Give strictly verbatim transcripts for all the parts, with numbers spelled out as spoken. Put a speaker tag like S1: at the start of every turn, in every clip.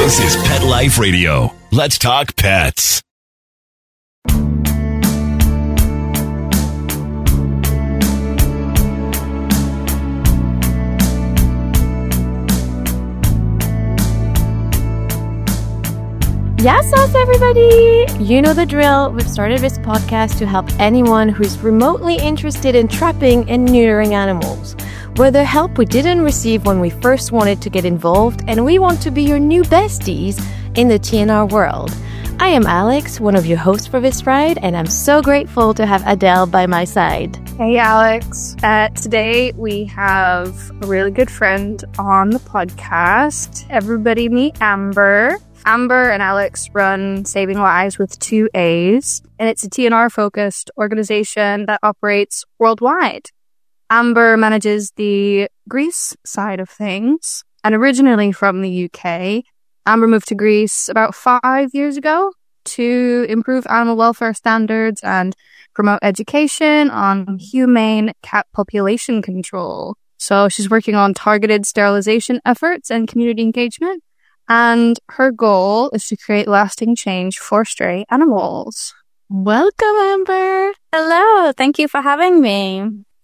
S1: This is Pet Life Radio. Let's talk pets.
S2: Yes, yes, everybody! You know the drill. We've started this podcast to help anyone who's remotely interested in trapping and neutering animals. Whether help we didn't receive when we first wanted to get involved, and we want to be your new besties in the T N R world. I am Alex, one of your hosts for this ride, and I'm so grateful to have Adele by my side.
S3: Hey, Alex. Uh, today we have a really good friend on the podcast. Everybody meet Amber. Amber and Alex run Saving Lives with two A's, and it's a T N R-focused organization that operates worldwide. Amber manages the Greece side of things, and originally from the U K, Amber moved to Greece about five years ago to improve animal welfare standards and promote education on humane cat population control. So she's working on targeted sterilization efforts and community engagement. And her goal is to create lasting change for stray animals.
S2: Welcome, Amber.
S4: Hello. Thank you for having me.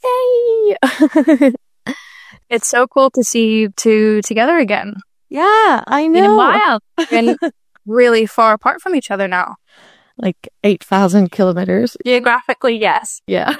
S2: Yay!
S3: It's so cool to see you two together again.
S2: Yeah, I know.
S3: In a while. Been really far apart from each other now.
S2: Like eight thousand kilometers.
S3: Geographically, yes.
S2: Yeah.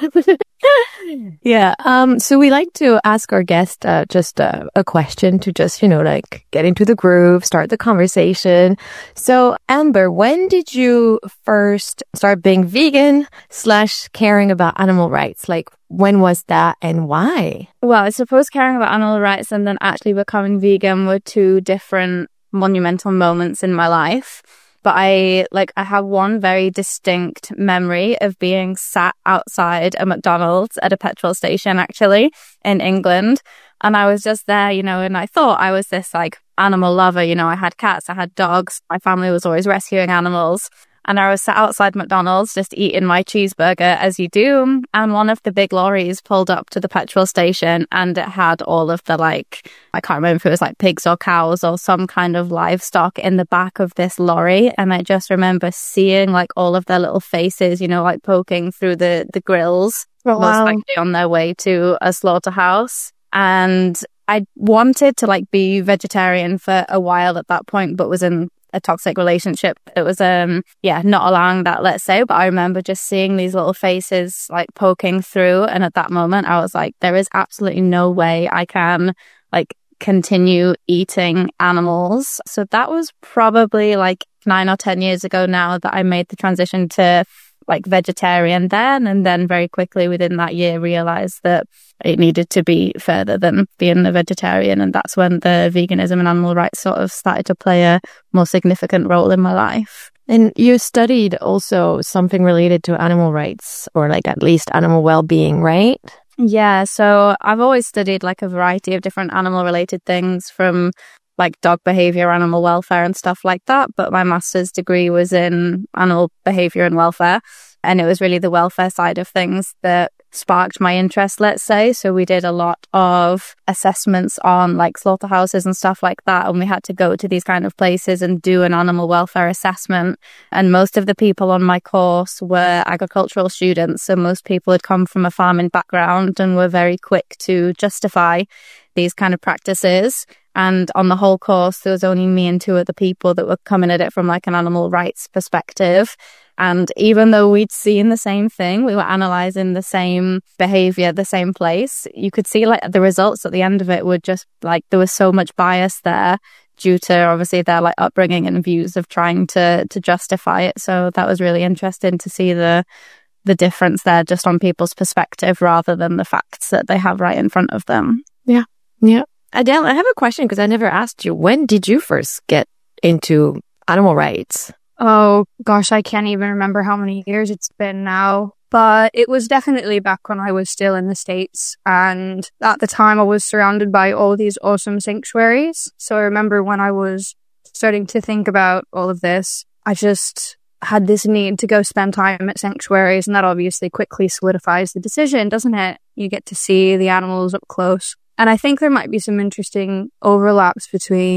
S2: Yeah. Um, so we like to ask our guest uh, just uh, a question to just, you know, like get into the groove, start the conversation. So, Amber, when did you first start being vegan slash caring about animal rights? Like, when was that and why?
S4: Well, I suppose caring about animal rights and then actually becoming vegan were two different monumental moments in my life. But I, like, I have one very distinct memory of being sat outside a McDonald's at a petrol station, actually, in England. And I was just there, you know, and I thought I was this, like, animal lover. You know, I had cats, I had dogs. My family was always rescuing animals. And I was sat outside McDonald's just eating my cheeseburger, as you do. And one of the big lorries pulled up to the petrol station, and it had all of the, like, I can't remember if it was like pigs or cows or some kind of livestock in the back of this lorry. And I just remember seeing like all of their little faces, you know, like poking through the, the grills,
S3: oh,
S4: most
S3: wow.
S4: likely on their way to a slaughterhouse. And I wanted to like be vegetarian for a while at that point, but was in a toxic relationship. It was, um, yeah, not allowing that, let's say. But I remember just seeing these little faces like poking through. And at that moment, I was like, there is absolutely no way I can like continue eating animals. So that was probably like nine or ten years ago now that I made the transition to like vegetarian then. And then very quickly within that year realized that it needed to be further than being a vegetarian. And that's when the veganism and animal rights sort of started to play a more significant role in my life.
S2: And you studied also something related to animal rights, or like at least animal well-being, right?
S4: Yeah, so I've always studied like a variety of different animal related things, from like dog behavior, animal welfare and stuff like that. But my master's degree was in animal behavior and welfare. And it was really the welfare side of things that sparked my interest, let's say. So we did a lot of assessments on like slaughterhouses and stuff like that. And we had to go to these kind of places and do an animal welfare assessment. And most of the people on my course were agricultural students. So most people had come from a farming background and were very quick to justify these kind of practices. And on the whole course, there was only me and two other people that were coming at it from like an animal rights perspective. And even though we'd seen the same thing, we were analysing the same behaviour, the same place, you could see like the results at the end of it were just like there was so much bias there due to obviously their like upbringing and views of trying to to justify it. So that was really interesting to see the the difference there just on people's perspective rather than the facts that they have right in front of them.
S2: Yeah. Yeah. Adele, I have a question because I never asked you. When did you first get into animal rights?
S3: Oh, gosh, I can't even remember how many years it's been now. But it was definitely back when I was still in the States. And at the time, I was surrounded by all these awesome sanctuaries. So I remember when I was starting to think about all of this, I just had this need to go spend time at sanctuaries. And that obviously quickly solidifies the decision, doesn't it? You get to see the animals up close. And I think there might be some interesting overlaps between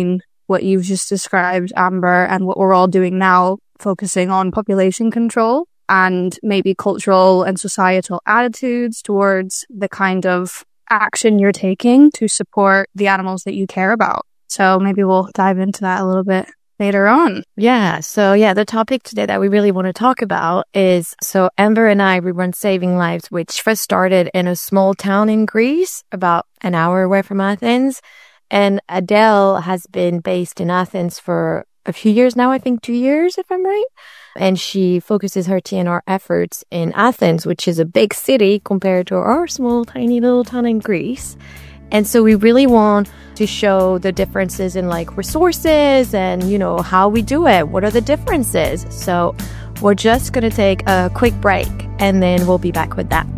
S3: what you've just described, Amber, and what we're all doing now, focusing on population control and maybe cultural and societal attitudes towards the kind of action you're taking to support the animals that you care about. So maybe we'll dive into that a little bit later on.
S2: Yeah. So yeah, the topic today that we really want to talk about is, so Amber and I, we run Saving Lives, which first started in a small town in Greece, about an hour away from Athens. And Adele has been based in Athens for a few years now, I think two years, if I'm right. And she focuses her T N R efforts in Athens, which is a big city compared to our small, tiny little town in Greece. And so we really want to show the differences in like resources and, you know, how we do it. What are the differences? So we're just going to take a quick break and then we'll be back with that.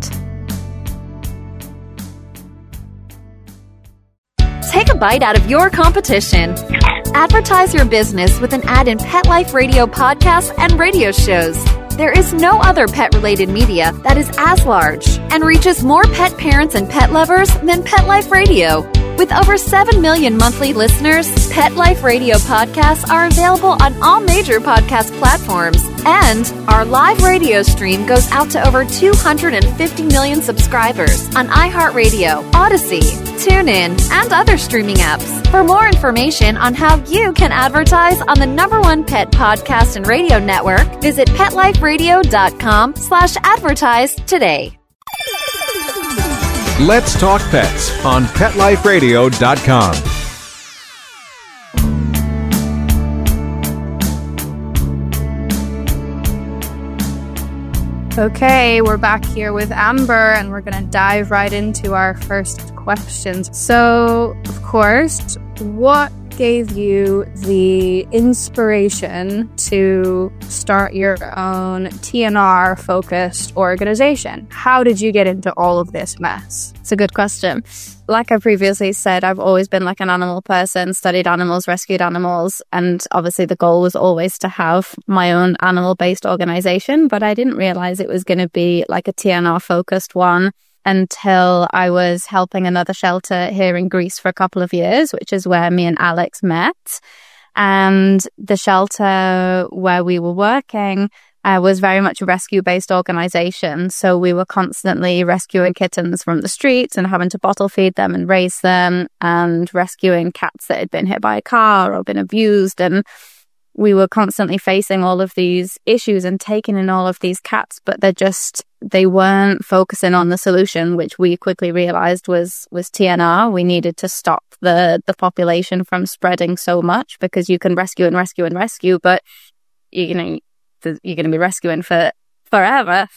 S5: Take a bite out of your competition. Advertise your business with an ad in Pet Life Radio podcasts and radio shows. There is no other pet-related media that is as large and reaches more pet parents and pet lovers than Pet Life Radio. With over seven million monthly listeners, Pet Life Radio podcasts are available on all major podcast platforms. And our live radio stream goes out to over two hundred fifty million subscribers on iHeartRadio, Odyssey, TuneIn, and other streaming apps. For more information on how you can advertise on the number one pet podcast and radio network, visit PetLifeRadio.com slash advertise today.
S6: Let's Talk Pets on Pet Life Radio dot com.
S3: Okay, we're back here with Amber, and we're going to dive right into our first questions. So, of course, what gave you the inspiration to start your own T N R-focused organization? How did you get into all of this mess?
S4: It's a good question. Like I previously said, I've always been like an animal person, studied animals, rescued animals, and obviously the goal was always to have my own animal-based organization, but I didn't realize it was going to be like a T N R-focused one until I was helping another shelter here in Greece for a couple of years, which is where me and Alex met. And the shelter where we were working uh, was very much a rescue-based organization. So we were constantly rescuing kittens from the streets and having to bottle feed them and raise them, and rescuing cats that had been hit by a car or been abused. And we were constantly facing all of these issues and taking in all of these cats, but they're just, they weren't focusing on the solution, which we quickly realized was, was T N R. We needed to stop the, the population from spreading so much, because you can rescue and rescue and rescue, but you know, you're going to be rescuing for forever.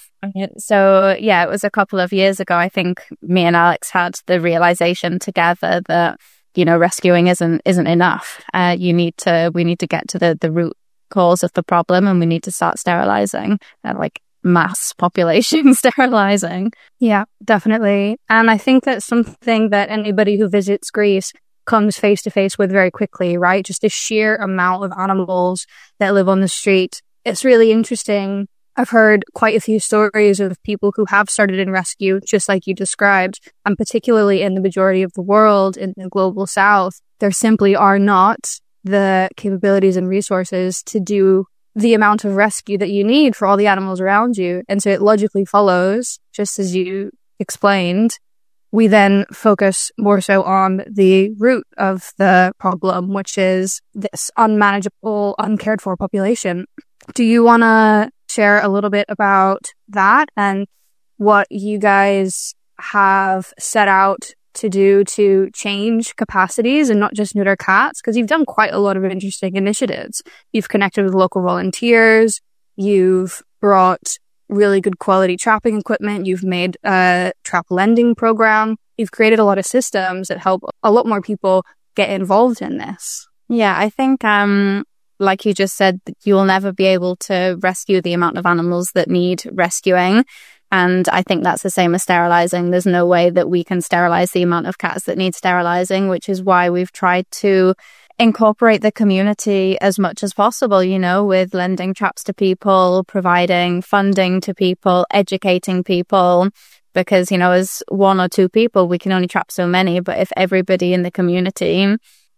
S4: So yeah, it was a couple of years ago, I think me and Alex had the realization together that, you know, rescuing isn't isn't enough. Uh, you need to, we need to get to the, the root cause of the problem, and we need to start sterilizing, uh, like mass population sterilizing.
S3: Yeah, definitely. And I think that's something that anybody who visits Greece comes face to face with very quickly, right? Just the sheer amount of animals that live on the street. It's really interesting. I've heard quite a few stories of people who have started in rescue, just like you described, and particularly in the majority of the world, in the global south, there simply are not the capabilities and resources to do the amount of rescue that you need for all the animals around you. And so it logically follows, just as you explained, we then focus more so on the root of the problem, which is this unmanageable, uncared for population. Do you want to share a little bit about that and what you guys have set out to do to change capacities and not just neuter cats? Because you've done quite a lot of interesting initiatives. You've connected with local volunteers. You've brought really good quality trapping equipment. You've made a trap lending program. You've created a lot of systems that help a lot more people get involved in this.
S4: Yeah, I think, um, like you just said, you will never be able to rescue the amount of animals that need rescuing. And I think that's the same as sterilizing. There's no way that we can sterilize the amount of cats that need sterilizing, which is why we've tried to incorporate the community as much as possible, you know, with lending traps to people, providing funding to people, educating people. Because, you know, as one or two people, we can only trap so many. But if everybody in the community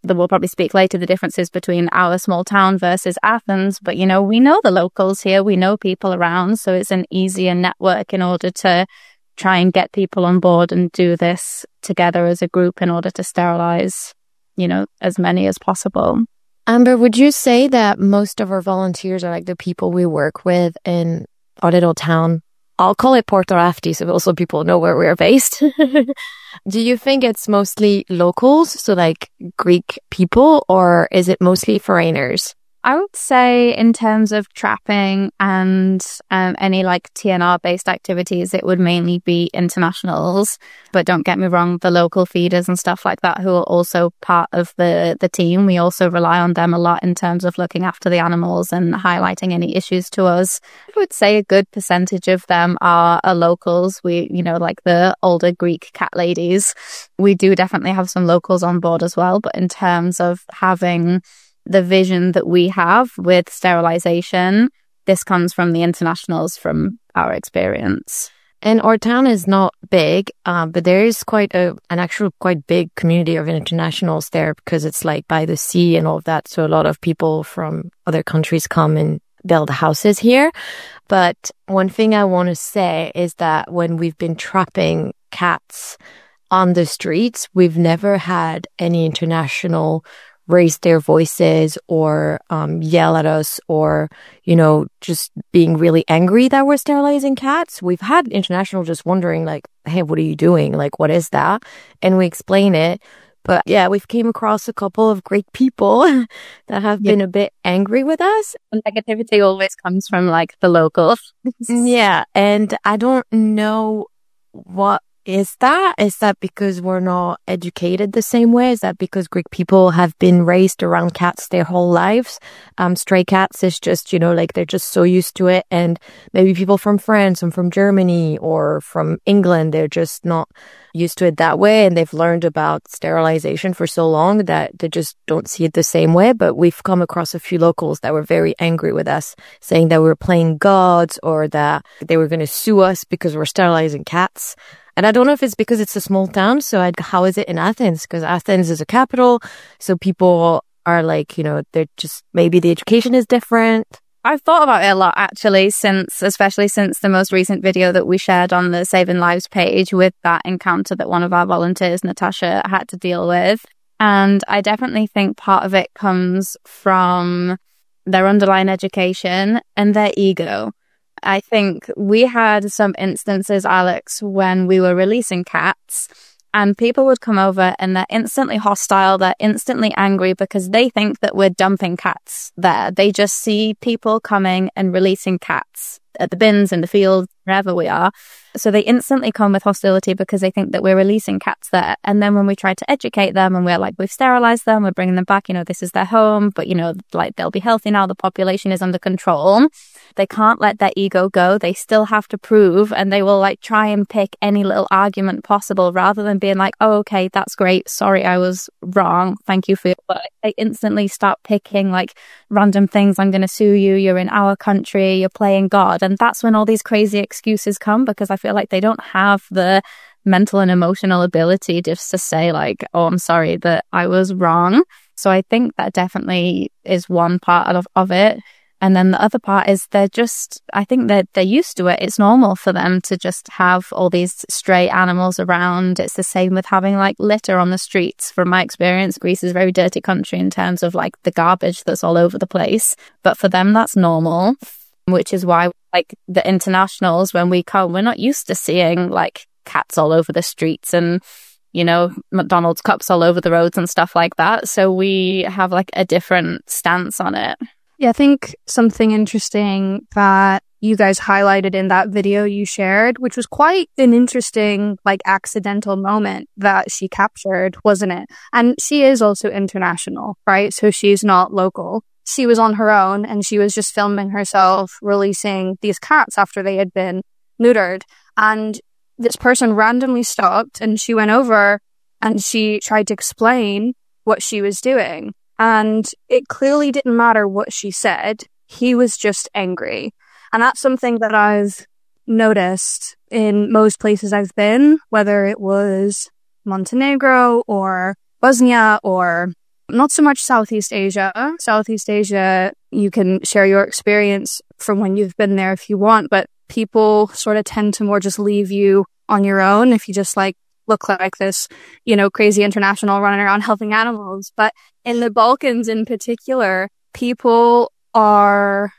S4: that we'll probably speak later, the differences between our small town versus Athens. But, you know, we know the locals here, we know people around, so it's an easier network in order to try and get people on board and do this together as a group in order to sterilize, you know, as many as possible.
S2: Amber, would you say that most of our volunteers are like the people we work with in our little town? I'll call it Porto Rafti, so also people know where we're based. Do you think it's mostly locals, so like Greek people, or is it mostly foreigners?
S4: I would say in terms of trapping and um, any like T N R-based activities, it would mainly be internationals. But don't get me wrong, the local feeders and stuff like that who are also part of the, the team, we also rely on them a lot in terms of looking after the animals and highlighting any issues to us. I would say a good percentage of them are, are locals. We, you know, like the older Greek cat ladies. We do definitely have some locals on board as well. But in terms of having the vision that we have with sterilization, this comes from the internationals from our experience.
S2: And our town is not big, um, but there is quite a an actual quite big community of internationals there because it's like by the sea and all of that. So a lot of people from other countries come and build houses here. But one thing I want to say is that when we've been trapping cats on the streets, we've never had any international raise their voices or um, yell at us or, you know, just being really angry that we're sterilizing cats. We've had international just wondering like, hey, what are you doing? Like, what is that? And we explain it. But yeah, we've came across a couple of great people that have yeah. been a bit angry with us.
S4: And negativity always comes from like the locals.
S2: Yeah. And I don't know what Is that? Is that because we're not educated the same way? Is that because Greek people have been raised around cats their whole lives? Um, stray cats is just, you know, like they're just so used to it. And maybe people from France and from Germany or from England, they're just not used to it that way. And they've learned about sterilization for so long that they just don't see it the same way. But we've come across a few locals that were very angry with us, saying that we were playing gods or that they were going to sue us because we're sterilizing cats. And I don't know if it's because it's a small town. So I'd, how is it in Athens? Because Athens is a capital. So people are like, you know, they're just, maybe the education is different.
S4: I've thought about it a lot, actually, since, especially since the most recent video that we shared on the Saving Lives page with that encounter that one of our volunteers, Natasha, had to deal with. And I definitely think part of it comes from their underlying education and their ego. I think we had some instances, Alex, when we were releasing cats and people would come over and they're instantly hostile. They're instantly angry because they think that we're dumping cats there. They just see people coming and releasing cats at the bins, in the field, wherever we are. So they instantly come with hostility because they think that we're releasing cats there. And then when we try to educate them and we're like, we've sterilized them, we're bringing them back, you know, this is their home, but, you know, like they'll be healthy now, the population is under control. They can't let their ego go. They still have to prove, and they will like try and pick any little argument possible rather than being like, oh, okay, that's great. Sorry, I was wrong. Thank you for your work. They instantly start picking like random things. I'm going to sue you. You're in our country. You're playing God. And that's when all these crazy excuses come, because I feel like they don't have the mental and emotional ability just to say like, oh, I'm sorry that I was wrong. So I think that definitely is one part of, of it. And then the other part is they're just, I think that they're used to it. It's normal for them to just have all these stray animals around. It's the same with having like litter on the streets. From my experience, Greece is a very dirty country in terms of like the garbage that's all over the place. But for them, that's normal, which is why like the internationals, when we come, we're not used to seeing like cats all over the streets and, you know, McDonald's cups all over the roads and stuff like that. So we have like a different stance on it.
S3: Yeah, I think something interesting that you guys highlighted in that video you shared, which was quite an interesting, like, accidental moment that she captured, wasn't it? And she is also international, right? So she's not local. She was on her own and she was just filming herself releasing these cats after they had been neutered. And this person randomly stopped and she went over and she tried to explain what she was doing. And it clearly didn't matter what she said. He was just angry. And that's something that I've noticed in most places I've been, whether it was Montenegro or Bosnia or not so much Southeast Asia. Southeast Asia, you can share your experience from when you've been there if you want, but people sort of tend to more just leave you on your own if you just like look like this, you know, crazy international running around helping animals. But in the Balkans in particular, people are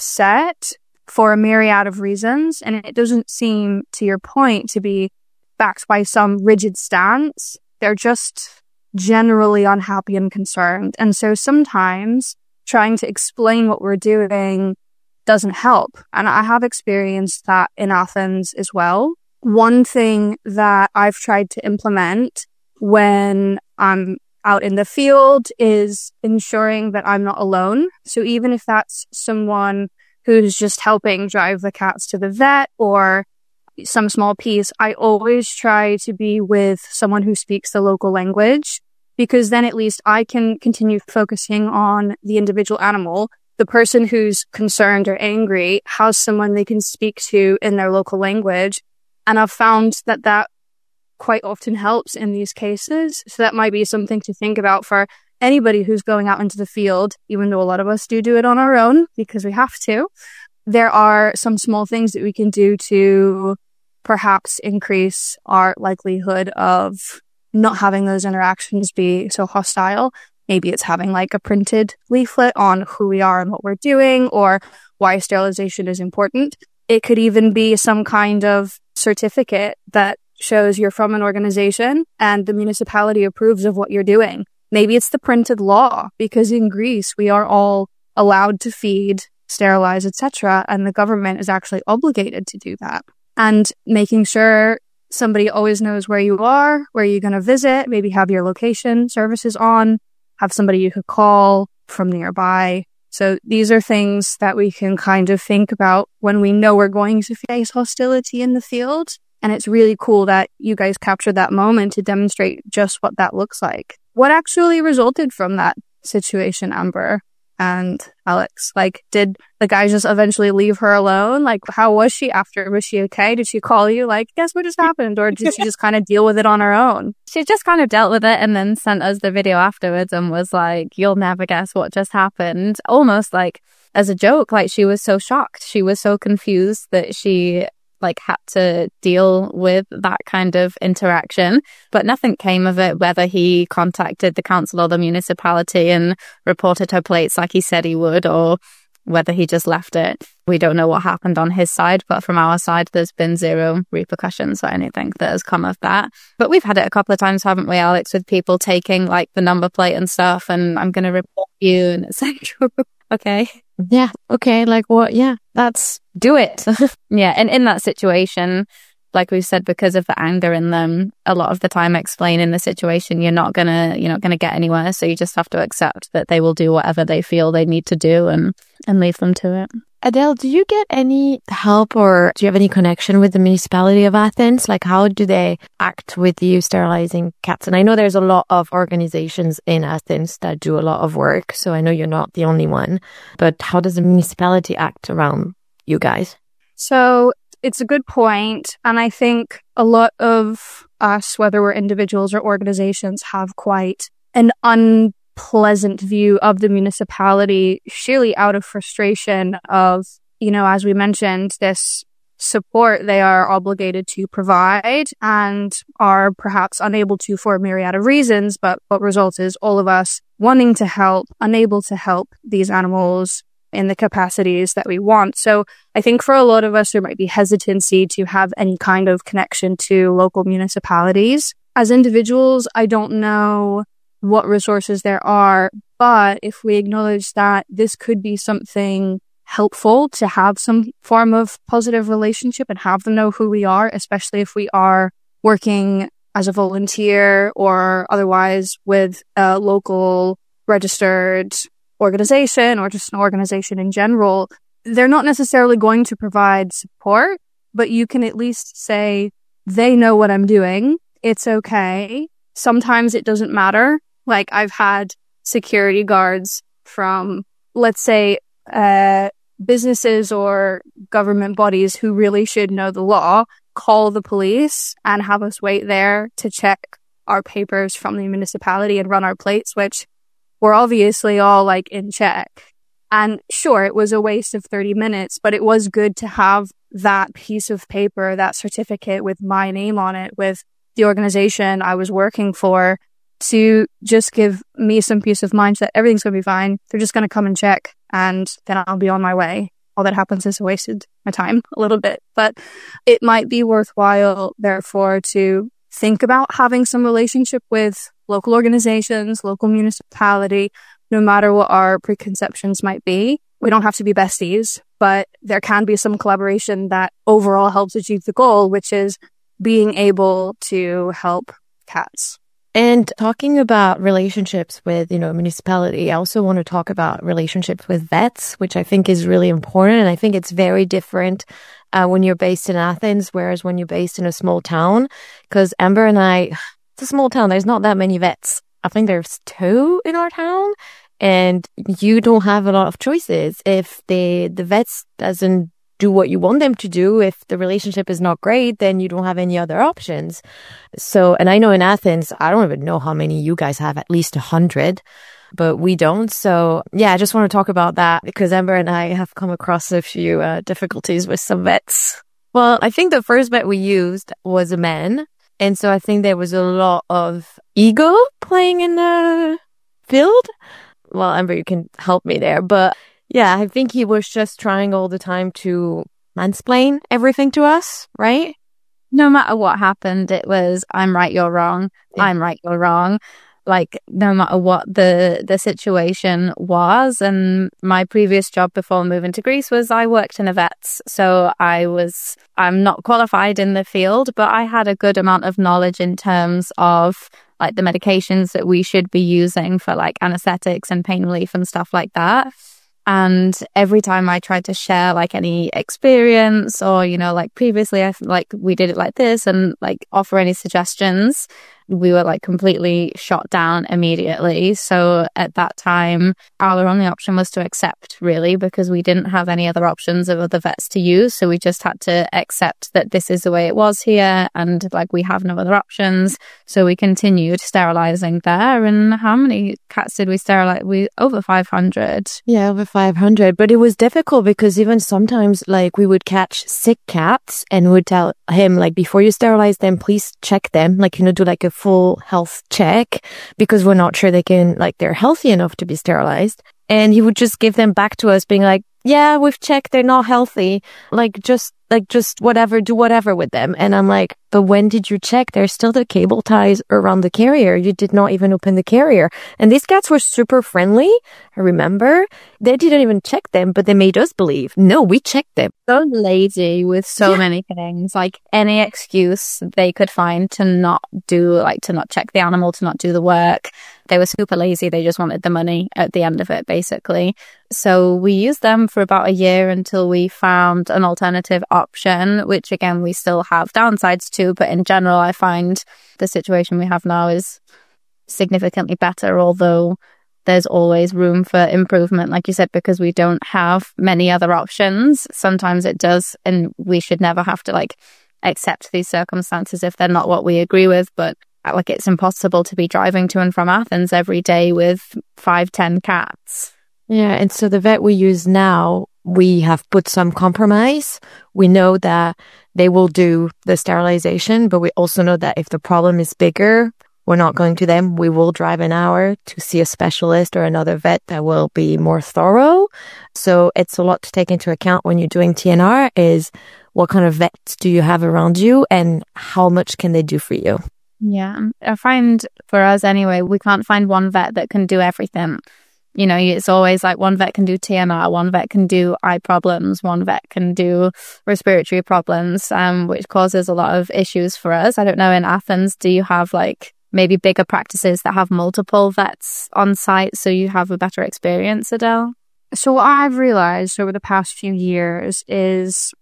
S3: upset for a myriad of reasons, and it doesn't seem, to your point, to be backed by some rigid stance. They're just generally unhappy and concerned. And so sometimes trying to explain what we're doing doesn't help. And I have experienced that in Athens as well. One thing that I've tried to implement when I'm out in the field is ensuring that I'm not alone. So even if that's someone who's just helping drive the cats to the vet or some small piece, I always try to be with someone who speaks the local language, because then at least I can continue focusing on the individual animal. The person who's concerned or angry has someone they can speak to in their local language. And I've found that that quite often helps in these cases. So that might be something to think about for anybody who's going out into the field, even though a lot of us do do it on our own because we have to. There are some small things that we can do to perhaps increase our likelihood of not having those interactions be so hostile. Maybe it's having like a printed leaflet on who we are and what we're doing or why sterilization is important. It could even be some kind of certificate that shows you're from an organization and the municipality approves of what you're doing. Maybe it's the printed law, because in Greece, we are all allowed to feed, sterilize, et cetera, and the government is actually obligated to do that. And making sure somebody always knows where you are, where you're going to visit, maybe have your location services on, have somebody you could call from nearby. So these are things that we can kind of think about when we know we're going to face hostility in the field. And it's really cool that you guys captured that moment to demonstrate just what that looks like. What actually resulted from that situation, Amber and Alex? Like, did the guy just eventually leave her alone? Like, how was she after? Was she okay? Did she call you like, guess what just happened? Or did she just kind of deal with it on her own?
S4: She just kind of dealt with it and then sent us the video afterwards and was like, you'll never guess what just happened. Almost like as a joke, like she was so shocked. She was so confused that she like had to deal with that kind of interaction, but nothing came of it, whether he contacted the council or the municipality and reported her plates like he said he would, or whether he just left it. We don't know what happened on his side, but from our side, there's been zero repercussions or anything that has come of that. But we've had it a couple of times, haven't we, Alex, with people taking like the number plate and stuff, and I'm going to report you and et cetera. Okay.
S2: Yeah. Okay. Like what? Yeah. That's do it.
S4: Yeah. And in that situation, like we said, because of the anger in them, a lot of the time explaining the situation, you're not gonna, you're not gonna get anywhere. So you just have to accept that they will do whatever they feel they need to do and, and leave them to it.
S2: Adele, do you get any help or do you have any connection with the municipality of Athens? Like, how do they act with you sterilizing cats? And I know there's a lot of organizations in Athens that do a lot of work, so I know you're not the only one. But how does the municipality act around you guys?
S3: So it's a good point. And I think a lot of us, whether we're individuals or organizations, have quite an un pleasant view of the municipality, surely out of frustration of, you know, as we mentioned, this support they are obligated to provide and are perhaps unable to for a myriad of reasons. But what results is all of us wanting to help, unable to help these animals in the capacities that we want. So I think for a lot of us, there might be hesitancy to have any kind of connection to local municipalities. As individuals, I don't know what resources there are, but if we acknowledge that this could be something helpful to have some form of positive relationship and have them know who we are, especially if we are working as a volunteer or otherwise with a local registered organization or just an organization in general, they're not necessarily going to provide support, but you can at least say, they know what I'm doing. It's okay. Sometimes it doesn't matter. Like, I've had security guards from, let's say, uh, businesses or government bodies who really should know the law, call the police and have us wait there to check our papers from the municipality and run our plates, which were obviously all like in check. And sure, it was a waste of thirty minutes, but it was good to have that piece of paper, that certificate with my name on it, with the organization I was working for, to just give me some peace of mind that everything's going to be fine. They're just going to come and check, and then I'll be on my way. All that happens is I wasted my time a little bit. But it might be worthwhile, therefore, to think about having some relationship with local organizations, local municipality, no matter what our preconceptions might be. We don't have to be besties, but there can be some collaboration that overall helps achieve the goal, which is being able to help cats.
S2: And talking about relationships with, you know, municipality, I also want to talk about relationships with vets, which I think is really important. And I think it's very different uh, when you're based in Athens, whereas when you're based in a small town. Because Amber and I, it's a small town. There's not that many vets. I think there's two in our town. And you don't have a lot of choices. If the the vets doesn't do what you want them to do, if the relationship is not great, then you don't have any other options. So, and I know in Athens, I don't even know how many you guys have, at least a hundred, but we don't. So yeah, I just want to talk about that because Amber and I have come across a few uh, difficulties with some vets. Well, I think the first vet we used was a man. And so I think there was a lot of ego playing in the field. Well, Amber, you can help me there. But yeah, I think he was just trying all the time to mansplain everything to us, right?
S4: No matter what happened, it was, I'm right, you're wrong.
S2: Yeah.
S4: I'm right, you're wrong. Like, no matter what the, the situation was. And my previous job before moving to Greece was I worked in a vet's. So I was, I'm not qualified in the field, but I had a good amount of knowledge in terms of like the medications that we should be using for like anesthetics and pain relief and stuff like that. And every time I tried to share like any experience or, you know, like previously I like we did it like this and like offer any suggestions, we were like completely shot down immediately. So at that time, our only option was to accept, really, because we didn't have any other options of other vets to use. So we just had to accept that this is the way it was here and like we have no other options. So we continued sterilizing there. And how many cats did we sterilize? We over five hundred.
S2: Yeah, over five hundred. But it was difficult because even sometimes like we would catch sick cats and would tell him like, before you sterilize them, please check them, like, you know, do like a full health check because we're not sure they can, like, they're healthy enough to be sterilized. And he would just give them back to us being like, yeah, we've checked, they're not healthy. Like, just, like, just whatever, do whatever with them. And I'm like, but when did you check? There's still the cable ties around the carrier. You did not even open the carrier. And these cats were super friendly. I remember they didn't even check them, but they made us believe, no, we checked them.
S4: So lazy with so
S2: Yeah.
S4: many things, like any excuse they could find to not do, like to not check the animal, to not do the work. They were super lazy. They just wanted the money at the end of it, basically. So we used them for about a year until we found an alternative option, which again, we still have downsides to, but in general, I find the situation we have now is significantly better, although there's always room for improvement, like you said, because we don't have many other options. Sometimes it does, and we should never have to like accept these circumstances if they're not what we agree with, but like it's impossible to be driving to and from Athens every day with five, ten cats.
S2: Yeah, and so the vet we use now, we have put some compromise. We know that they will do the sterilization, but we also know that if the problem is bigger, we're not going to them. We will drive an hour to see a specialist or another vet that will be more thorough. So it's a lot to take into account when you're doing T N R is what kind of vets do you have around you and how much can they do for you?
S4: Yeah, I find for us anyway, we can't find one vet that can do everything. You know, it's always like one vet can do T N R, one vet can do eye problems, one vet can do respiratory problems, um, which causes a lot of issues for us. I don't know, in Athens, do you have like maybe bigger practices that have multiple vets on site so you have a better experience, Adele?
S3: So what I've realized over the past few years is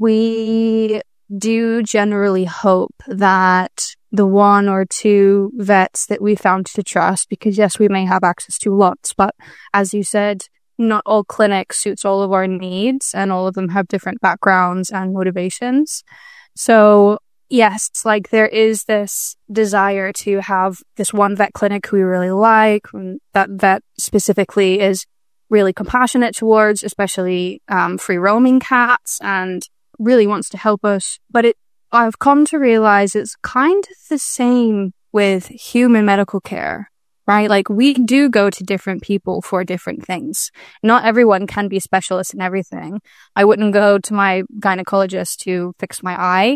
S3: we do generally hope that the one or two vets that we found to trust, because yes, we may have access to lots, but as you said, not all clinics suits all of our needs and all of them have different backgrounds and motivations. So yes, it's like there is this desire to have this one vet clinic we really like, that vet specifically is really compassionate towards, especially um, free roaming cats, and really wants to help us. But it, I've come to realize it's kind of the same with human medical care, right? Like we do go to different people for different things. Not everyone can be a specialist in everything. I wouldn't go to my gynecologist to fix my eye.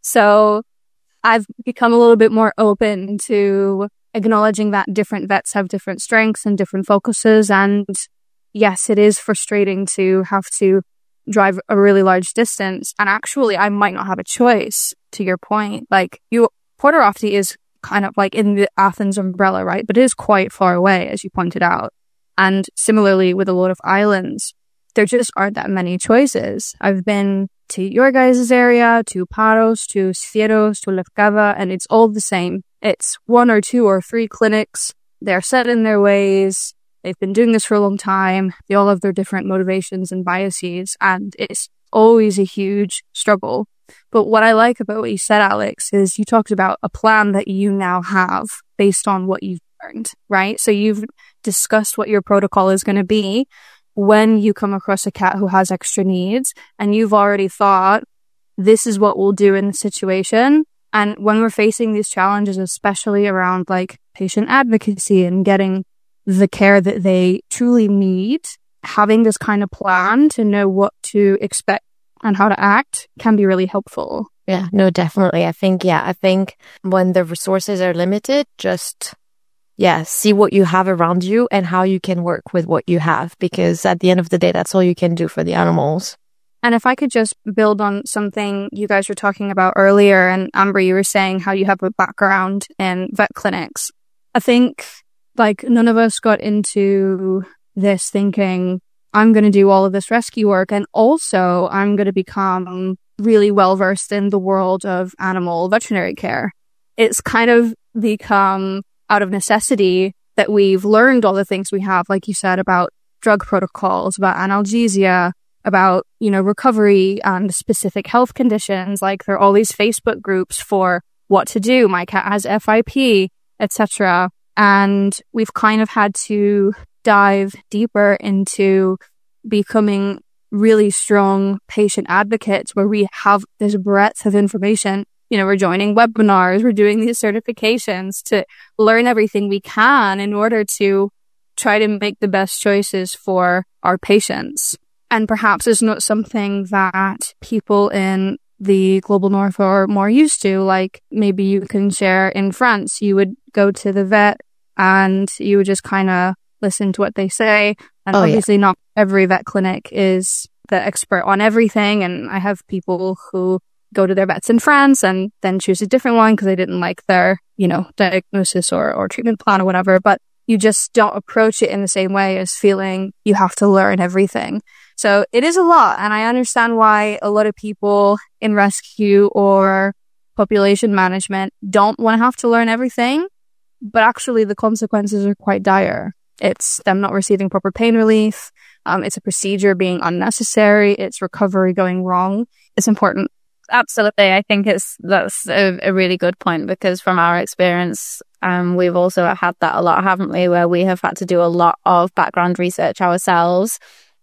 S3: So I've become a little bit more open to acknowledging that different vets have different strengths and different focuses. And yes, it is frustrating to have to drive a really large distance. And actually, I might not have a choice, to your point. Like, you, Porterofty is kind of like in the Athens umbrella, right? But it is quite far away, as you pointed out. And similarly with a lot of islands, there just aren't that many choices. I've been to your guys' area, to Paros, to Sfieros, to Lefkava, and it's all the same. It's one or two or three clinics. They're set in their ways. They've been doing this for a long time. They all have their different motivations and biases, and it's always a huge struggle. But what I like about what you said, Alex, is you talked about a plan that you now have based on what you've learned, right? So you've discussed what your protocol is going to be when you come across a cat who has extra needs, and you've already thought, this is what we'll do in the situation. And when we're facing these challenges, especially around like patient advocacy and getting the care that they truly need, having this kind of plan to know what to expect and how to act can be really helpful.
S2: Yeah, no, definitely. I think, yeah, I think when the resources are limited, just, yeah, see what you have around you and how you can work with what you have, because at the end of the day, that's all you can do for the animals.
S3: And if I could just build on something you guys were talking about earlier, and Amber, you were saying how you have a background in vet clinics. I think, like, none of us got into this thinking, I'm going to do all of this rescue work, and also I'm going to become really well versed in the world of animal veterinary care. It's kind of become out of necessity that we've learned all the things we have, like you said, about drug protocols, about analgesia, about, you know, recovery and specific health conditions. Like, there are all these Facebook groups for what to do. My cat has F I P, et cetera. And we've kind of had to dive deeper into becoming really strong patient advocates where we have this breadth of information. You know, we're joining webinars, we're doing these certifications to learn everything we can in order to try to make the best choices for our patients. And perhaps it's not something that people in the global north are more used to. Like, maybe you can share in France, you would go to the vet and you would just kind of listen to what they say. And
S2: oh,
S3: obviously
S2: yeah.
S3: not every vet clinic is the expert on everything. And I have people who go to their vets in France and then choose a different one because they didn't like their, you know, diagnosis or, or treatment plan or whatever. But you just don't approach it in the same way as feeling you have to learn everything. So it is a lot. And I understand why a lot of people in rescue or population management don't want to have to learn everything. But actually the consequences are quite dire. It's them not receiving proper pain relief. Um, it's a procedure being unnecessary. It's recovery going wrong. It's important.
S4: Absolutely. I think it's that's a, a really good point, because from our experience, um, we've also had that a lot, haven't we, where we have had to do a lot of background research ourselves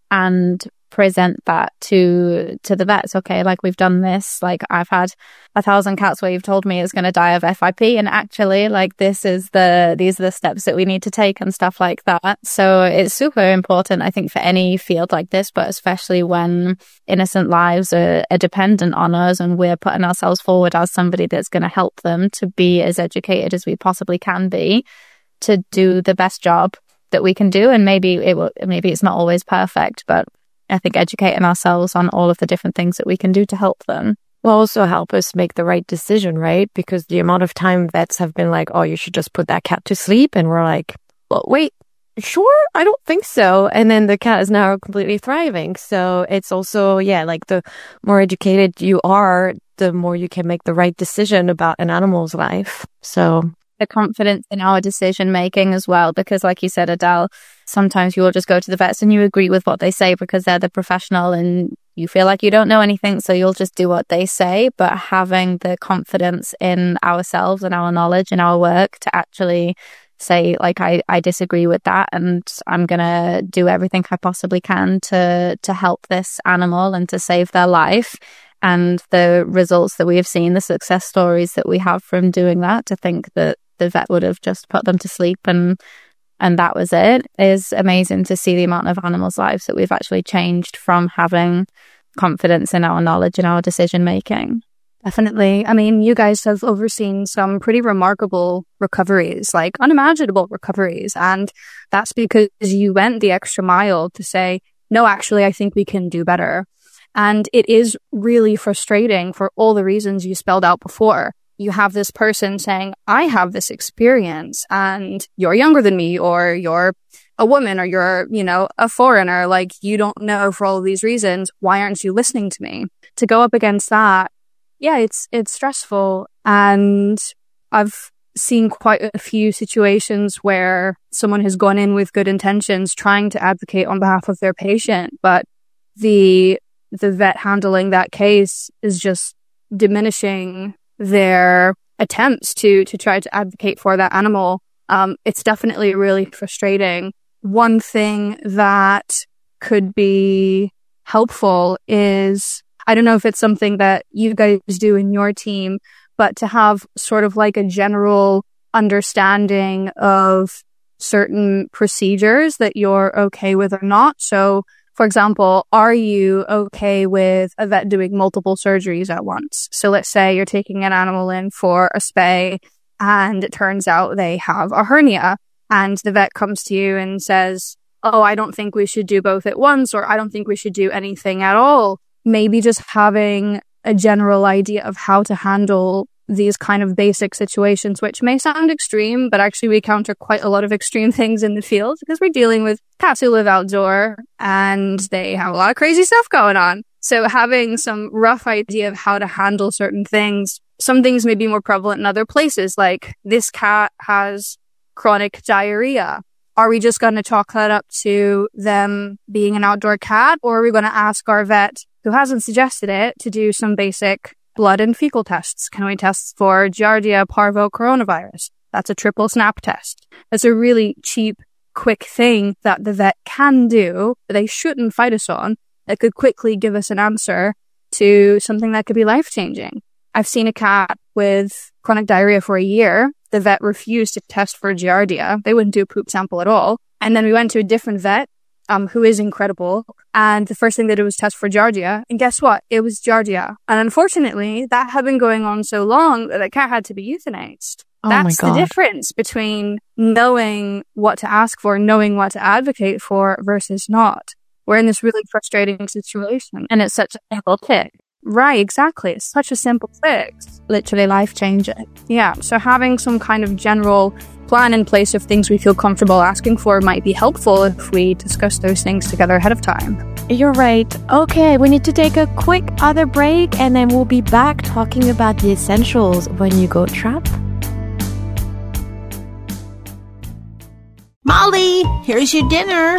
S4: and present that to to the vets. Okay, like, we've done this, like, I've had a thousand cats where you've told me it's going to die of F I P, and actually, like, this is the these are the steps that we need to take and stuff like that. So it's super important, I think, for any field like this, but especially when innocent lives are, are dependent on us and we're putting ourselves forward as somebody that's going to help them to be as educated as we possibly can be, to do the best job that we can do. And maybe it will, maybe it's not always perfect, but I think educating ourselves on all of the different things that we can do to help them
S2: will also help us make the right decision, right? Because the amount of time vets have been like, oh, you should just put that cat to sleep. And we're like, well, wait, sure? I don't think so. And then the cat is now completely thriving. So it's also, yeah, like, the more educated you are, the more you can make the right decision about an animal's life. So
S4: the confidence in our decision making as well, because like you said, Adele, sometimes you will just go to the vets and you agree with what they say because they're the professional and you feel like you don't know anything, so you'll just do what they say. But having the confidence in ourselves and our knowledge and our work to actually say, like, I, I disagree with that, and I'm going to do everything I possibly can to to help this animal and to save their life. And the results that we have seen, the success stories that we have from doing that, to think that the vet would have just put them to sleep and and that was it, is amazing to see the amount of animals' lives that we've actually changed from having confidence in our knowledge and our decision making.
S3: Definitely. I mean, you guys have overseen some pretty remarkable recoveries, like unimaginable recoveries. And that's because you went the extra mile to say, no, actually, I think we can do better. And it is really frustrating for all the reasons you spelled out before. You have this person saying, I have this experience and you're younger than me, or you're a woman, or you're, you know, a foreigner. Like, you don't know for all of these reasons. Why aren't you listening to me? To go up against that, yeah, it's it's stressful. And I've seen quite a few situations where someone has gone in with good intentions, trying to advocate on behalf of their patient, but the the vet handling that case is just diminishing their attempts to to try to advocate for that animal. Um, it's definitely really frustrating. One thing that could be helpful is, I don't know if it's something that you guys do in your team, but to have sort of like a general understanding of certain procedures that you're okay with or not. So, for example, are you okay with a vet doing multiple surgeries at once? So let's say you're taking an animal in for a spay and it turns out they have a hernia, and the vet comes to you and says, oh, I don't think we should do both at once, or I don't think we should do anything at all. Maybe just having a general idea of how to handle these kind of basic situations, which may sound extreme, but actually we encounter quite a lot of extreme things in the field because we're dealing with cats who live outdoor and they have a lot of crazy stuff going on. So having some rough idea of how to handle certain things. Some things may be more prevalent in other places, like this cat has chronic diarrhea. Are we just going to chalk that up to them being an outdoor cat, or are we going to ask our vet, who hasn't suggested it, to do some basic blood and fecal tests? Can we test for Giardia parvo coronavirus? That's a triple snap test. It's a really cheap, quick thing that the vet can do, that they shouldn't fight us on, that could quickly give us an answer to something that could be life-changing. I've seen a cat with chronic diarrhea for a year. The vet refused to test for Giardia. They wouldn't do a poop sample at all. And then we went to a different vet, um, who is incredible. And the first thing they did was test for Giardia. And guess what? It was Giardia. And unfortunately, that had been going on so long that the cat had to be euthanized.
S2: Oh
S3: That's
S2: my God.
S3: the difference between knowing what to ask for, knowing what to advocate for versus not. We're in this really frustrating situation.
S4: And it's such a simple fix.
S3: Right, exactly. It's such a simple fix.
S4: Literally life changing.
S3: Yeah, so having some kind of general plan in place of things we feel comfortable asking for might be helpful if we discuss those things together ahead of time.
S2: You're right. Okay, we need to take a quick other break, and then we'll be back talking about the essentials when you go trap.
S7: Molly, here's your dinner.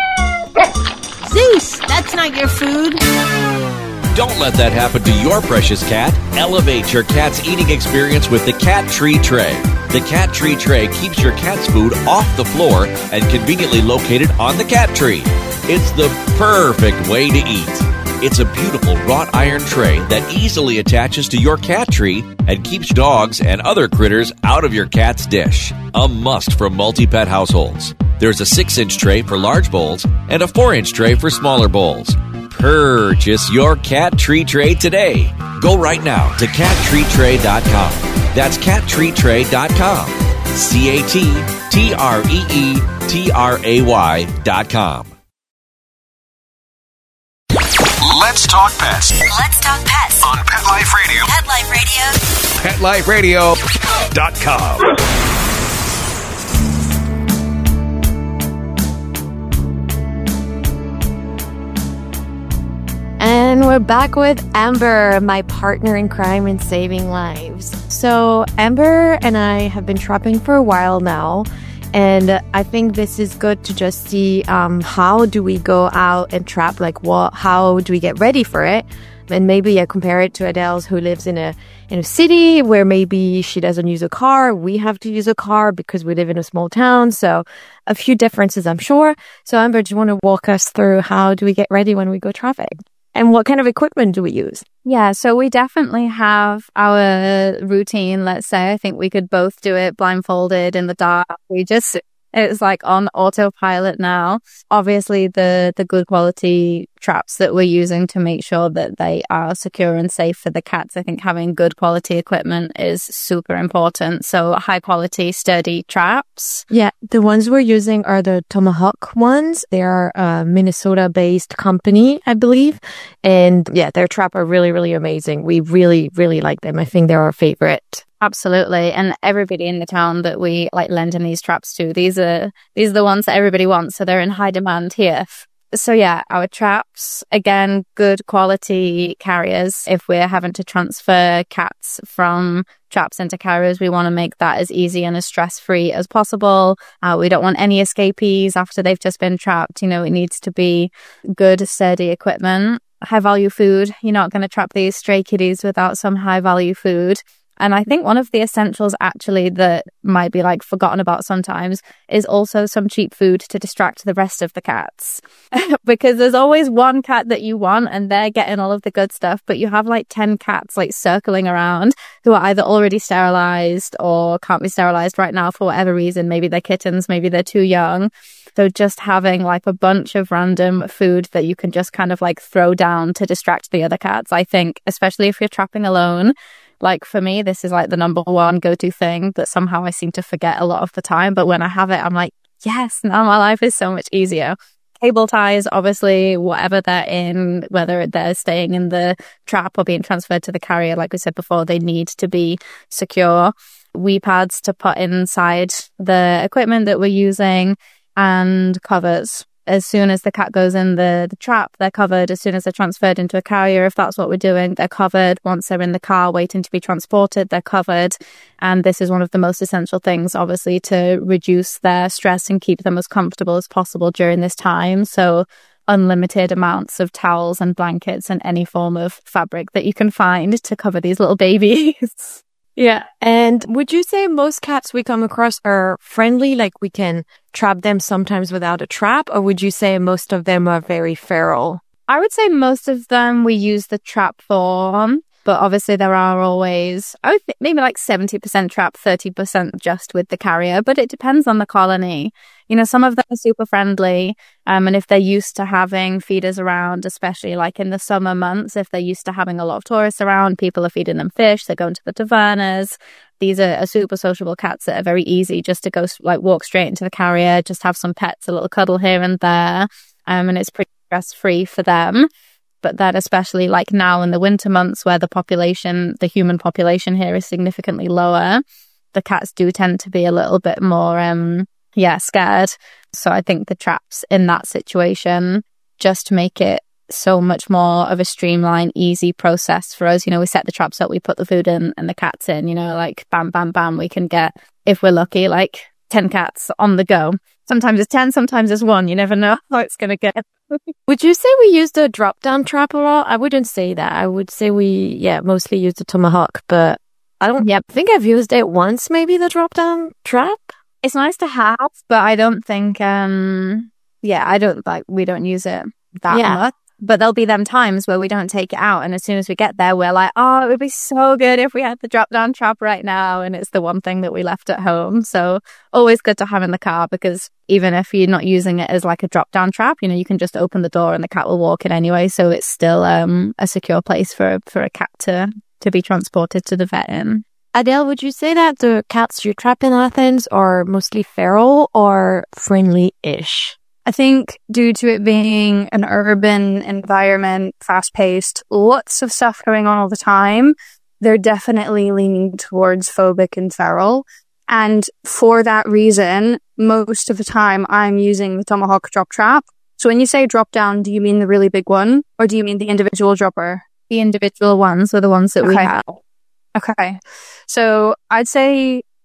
S7: Zeus, that's not your food.
S1: Don't let that happen to your precious cat. Elevate your cat's eating experience with the Cat Tree Tray. The Cat Tree Tray keeps your cat's food off the floor and conveniently located on the cat tree. It's the perfect way to eat. It's a beautiful wrought iron tray that easily attaches to your cat tree and keeps dogs and other critters out of your cat's dish. A must for multi-pet households. There's a six-inch tray for large bowls and a four-inch tray for smaller bowls. Purchase your Cat Tree Tray today. Go right now to cat tree tray dot com. That's cat tree tray dot com. C A T T R E E T R A Y dot com.
S8: Let's talk pets
S9: Let's talk pets
S8: on Pet Life Radio.
S9: Pet Life Radio.
S6: pet life radio dot com.
S2: And we're back with Amber, my partner in crime and saving lives. So Amber and I have been trapping for a while now, And uh, I think this is good to just see um, how do we go out and trap, like what, how do we get ready for it? And maybe yeah, compare it to Adele's, who lives in a in a city where maybe she doesn't use a car. We have to use a car because we live in a small town. So a few differences, I'm sure. So Amber, do you want to walk us through how do we get ready when we go trapping? And what kind of equipment do we use?
S4: Yeah, so we definitely have our routine, let's say. I think we could both do it blindfolded in the dark. We just, it's like on autopilot now. Obviously, the, the good quality traps that we're using to make sure that they are secure and safe for the cats. I think having good quality equipment is super important. So high quality, sturdy traps.
S2: Yeah, the ones we're using are the Tomahawk ones. They are a Minnesota-based company, I believe. And yeah, their trap are really, really amazing. We really, really like them. I think they're our favorite.
S4: Absolutely. And everybody in the town that we like lending these traps to, these are these are the ones that everybody wants. So they're in high demand here. So yeah, our traps, again, good quality carriers. If we're having to transfer cats from traps into carriers, we want to make that as easy and as stress-free as possible. Uh, we don't want any escapees after they've just been trapped. You know, it needs to be good, sturdy equipment. High-value food. You're not going to trap these stray kitties without some high-value food. And I think one of the essentials actually that might be like forgotten about sometimes is also some cheap food to distract the rest of the cats. Because there's always one cat that you want and they're getting all of the good stuff, but you have like ten cats like circling around who are either already sterilized or can't be sterilized right now for whatever reason. Maybe they're kittens, maybe they're too young. So just having like a bunch of random food that you can just kind of like throw down to distract the other cats, I think, especially if you're trapping alone. Like for me, this is like the number one go-to thing that somehow I seem to forget a lot of the time. But when I have it, I'm like, yes, now my life is so much easier. Cable ties, obviously, whatever they're in, whether they're staying in the trap or being transferred to the carrier, like we said before, they need to be secure. Wee pads to put inside the equipment that we're using, and covers. As soon as the cat goes in the, the trap, they're covered. As soon as they're transferred into a carrier, if that's what we're doing, they're covered. Once they're in the car waiting to be transported, they're covered. And this is one of the most essential things, obviously, to reduce their stress and keep them as comfortable as possible during this time. So unlimited amounts of towels and blankets and any form of fabric that you can find to cover these little babies.
S2: Yeah. And would you say most cats we come across are friendly, like we can trap them sometimes without a trap? Or would you say most of them are very feral?
S4: I would say most of them we use the trap for. But obviously there are always, I would think maybe like seventy percent trap, thirty percent just with the carrier. But it depends on the colony. You know, some of them are super friendly. Um, and if they're used to having feeders around, especially like in the summer months, if they're used to having a lot of tourists around, people are feeding them fish, they're going to the tavernas. These are, are super sociable cats that are very easy just to go like walk straight into the carrier, just have some pets, a little cuddle here and there. Um, and it's pretty stress-free for them. But that especially like now in the winter months where the population, the human population here is significantly lower, the cats do tend to be a little bit more, um, yeah, scared. So I think the traps in that situation just make it so much more of a streamlined, easy process for us. You know, we set the traps up, we put the food in and the cat's in, you know, like bam, bam, bam, we can get, if we're lucky, like ten cats on the go. Sometimes it's ten, sometimes it's one. You never know how it's going to get.
S2: Would you say we use the drop-down trap a lot? I wouldn't say that. I would say we, yeah, mostly use the Tomahawk, but I don't yep. think I've used it once, maybe, the drop-down trap.
S4: It's nice to have, but I don't think, um, yeah, I don't, like, we don't use it that yeah. much. But there'll be them times where we don't take it out. And as soon as we get there, we're like, oh, it would be so good if we had the drop down trap right now. And it's the one thing that we left at home. So always good to have in the car, because even if you're not using it as like a drop down trap, you know, you can just open the door and the cat will walk in anyway. So it's still um, a secure place for, for a cat to, to be transported to the vet in.
S2: Adele, would you say that the cats you trap in Athens are mostly feral or friendly-ish?
S3: I think due to it being an urban environment, fast-paced, lots of stuff going on all the time, they're definitely leaning towards phobic and feral. And for that reason, most of the time I'm using the Tomahawk drop trap. So when you say drop down, do you mean the really big one or do you mean the individual dropper?
S4: The individual ones are the ones that
S3: okay.
S4: we have.
S3: Okay. So I'd say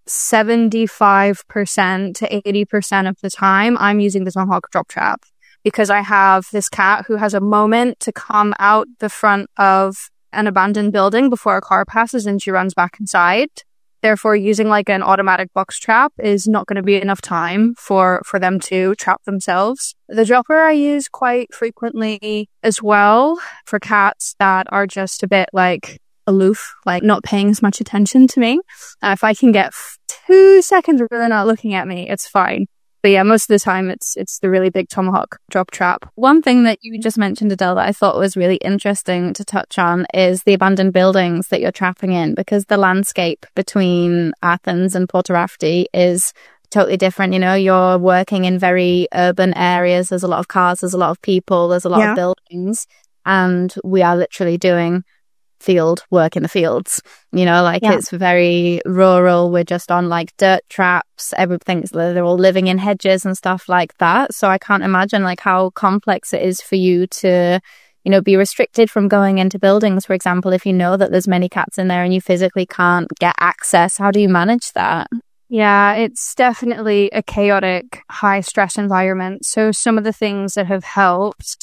S3: seventy-five percent to eighty percent of the time, I'm using the Tomahawk drop trap because I have this cat who has a moment to come out the front of an abandoned building before a car passes and she runs back inside. Therefore, using like an automatic box trap is not going to be enough time for, for them to trap themselves. The dropper I use quite frequently as well for cats that are just a bit like aloof, like not paying as much attention to me. Uh, if I can get f- two seconds where they're not looking at me, it's fine. But yeah, most of the time it's it's the really big Tomahawk drop trap.
S4: One thing that you just mentioned, Adele, that I thought was really interesting to touch on is the abandoned buildings that you're trapping in, because the landscape between Athens and Portarafti is totally different. You know, you're working in very urban areas. There's a lot of cars, there's a lot of people, there's a lot yeah. of buildings, and we are literally doing field work in the fields, you know, like yeah. it's very rural. We're just on like dirt traps, everything's, they're all living in hedges and stuff like that. So I can't imagine like how complex it is for you to, you know, be restricted from going into buildings, for example, if you know that there's many cats in there and you physically can't get access. How do you manage that?
S3: Yeah, it's definitely a chaotic, high stress environment. So some of the things that have helped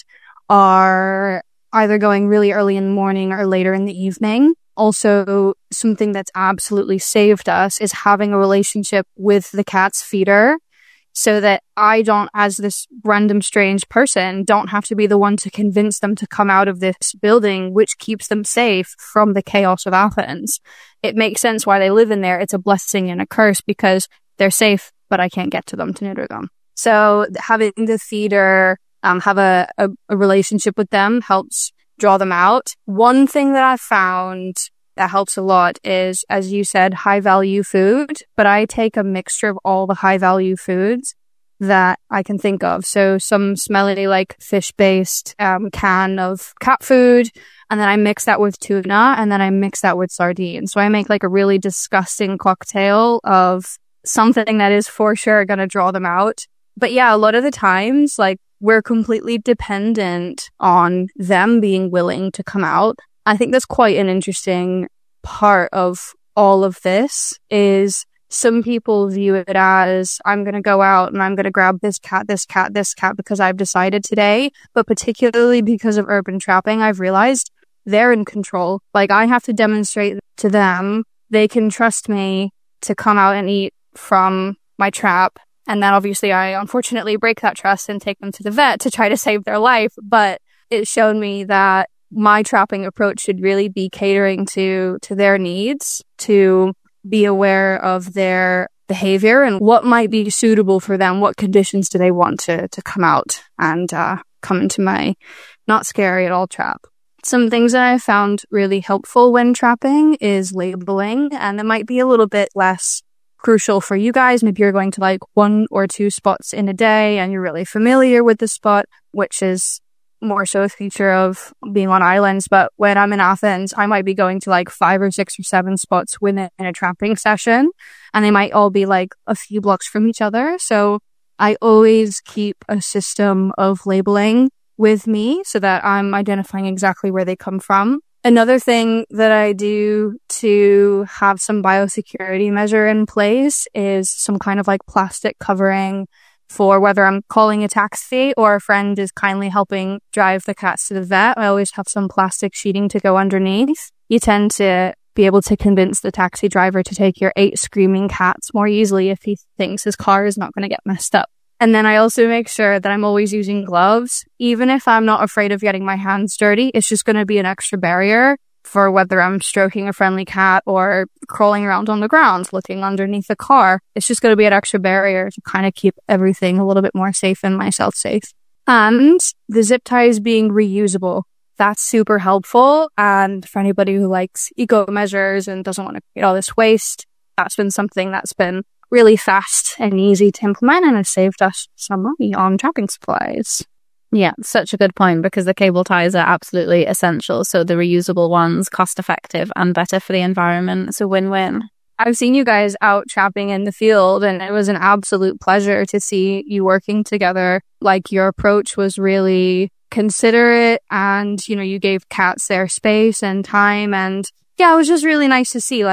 S3: are either going really early in the morning or later in the evening. Also, something that's absolutely saved us is having a relationship with the cat's feeder so that I don't, as this random strange person, don't have to be the one to convince them to come out of this building, which keeps them safe from the chaos of Athens. It makes sense why they live in there. It's a blessing and a curse because they're safe, but I can't get to them to neuter them. So having the feeder Um, have a, a, a relationship with them helps draw them out. One thing that I found that helps a lot is, as you said, high value food, but I take a mixture of all the high value foods that I can think of. So some smelly like fish based um, can of cat food, and then I mix that with tuna, and then I mix that with sardines. So I make like a really disgusting cocktail of something that is for sure going to draw them out. But yeah, a lot of the times, like, we're completely dependent on them being willing to come out. I think that's quite an interesting part of all of this is some people view it as I'm going to go out and I'm going to grab this cat, this cat, this cat because I've decided today. But particularly because of urban trapping, I've realized they're in control. Like I have to demonstrate to them they can trust me to come out and eat from my trap. And then obviously I unfortunately break that trust and take them to the vet to try to save their life. But it showed me that my trapping approach should really be catering to, to their needs, to be aware of their behavior and what might be suitable for them. What conditions do they want to, to come out and uh, come into my not scary at all trap. Some things that I found really helpful when trapping is labeling, and it might be a little bit less crucial for you guys. Maybe you're going to like one or two spots in a day and you're really familiar with the spot, which is more so a feature of being on islands. But when I'm in Athens, I might be going to like five or six or seven spots within a trapping session, and they might all be like a few blocks from each other. So I always keep a system of labeling with me so that I'm identifying exactly where they come from. Another thing that I do to have some biosecurity measure in place is some kind of like plastic covering for whether I'm calling a taxi or a friend is kindly helping drive the cats to the vet. I always have some plastic sheeting to go underneath. You tend to be able to convince the taxi driver to take your eight screaming cats more easily if he thinks his car is not going to get messed up. And then I also make sure that I'm always using gloves. Even if I'm not afraid of getting my hands dirty, it's just going to be an extra barrier for whether I'm stroking a friendly cat or crawling around on the ground, looking underneath the car. It's just going to be an extra barrier to kind of keep everything a little bit more safe and myself safe. And the zip ties being reusable. That's super helpful. And for anybody who likes eco measures and doesn't want to create all this waste, that's been something that's been really fast and easy to implement and has saved us some money on trapping supplies.
S4: Yeah, such a good point, because the cable ties are absolutely essential. So the reusable ones, cost effective and better for the environment. It's a win-win.
S3: I've seen you guys out trapping in the field, and it was an absolute pleasure to see you working together. Like, your approach was really considerate, and, you know, you gave cats their space and time. And yeah, it was just really nice to see, like,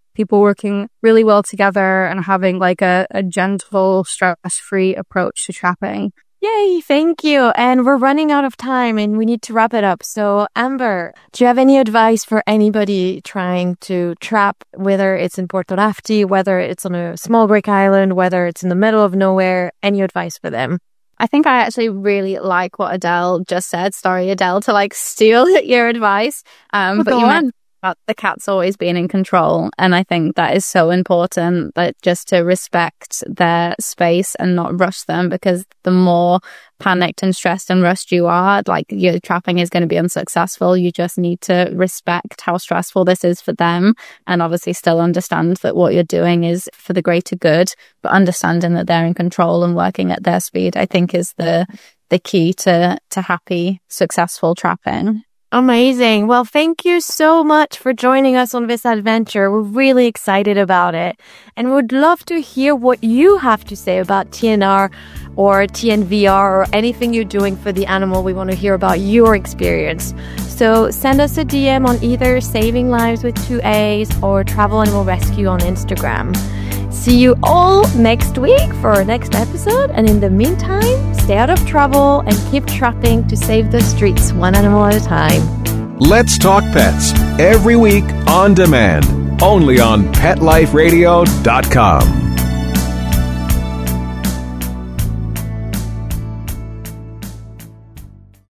S3: people working really well together and having like a, a gentle, stress-free approach to trapping.
S2: Yay, thank you. And we're running out of time and we need to wrap it up. So, Amber, do you have any advice for anybody trying to trap, whether it's in Porto Lafty, whether it's on a small Greek island, whether it's in the middle of nowhere? Any advice for them?
S4: I think I actually really like what Adele just said. Sorry, Adele, to like steal your advice. Um,
S2: well,
S4: but you meant about the cat's always being in control. And I think that is so important, that just to respect their space and not rush them, because the more panicked and stressed and rushed you are, like your trapping is going to be unsuccessful. You just need to respect how stressful this is for them, and obviously still understand that what you're doing is for the greater good, but understanding that they're in control and working at their speed, I think is the the key to to happy, successful trapping.
S2: Amazing. Well, thank you so much for joining us on this adventure. We're really excited about it and would love to hear what you have to say about T N R or T N V R or anything you're doing for the animal. We want to hear about your experience. So send us a D M on either Saving Lives with two A's or Travel Animal Rescue on Instagram. See you all next week for our next episode. And in the meantime, stay out of trouble and keep trapping to save the streets one animal at a time.
S6: Let's Talk Pets, every week on demand, only on pet life radio dot com.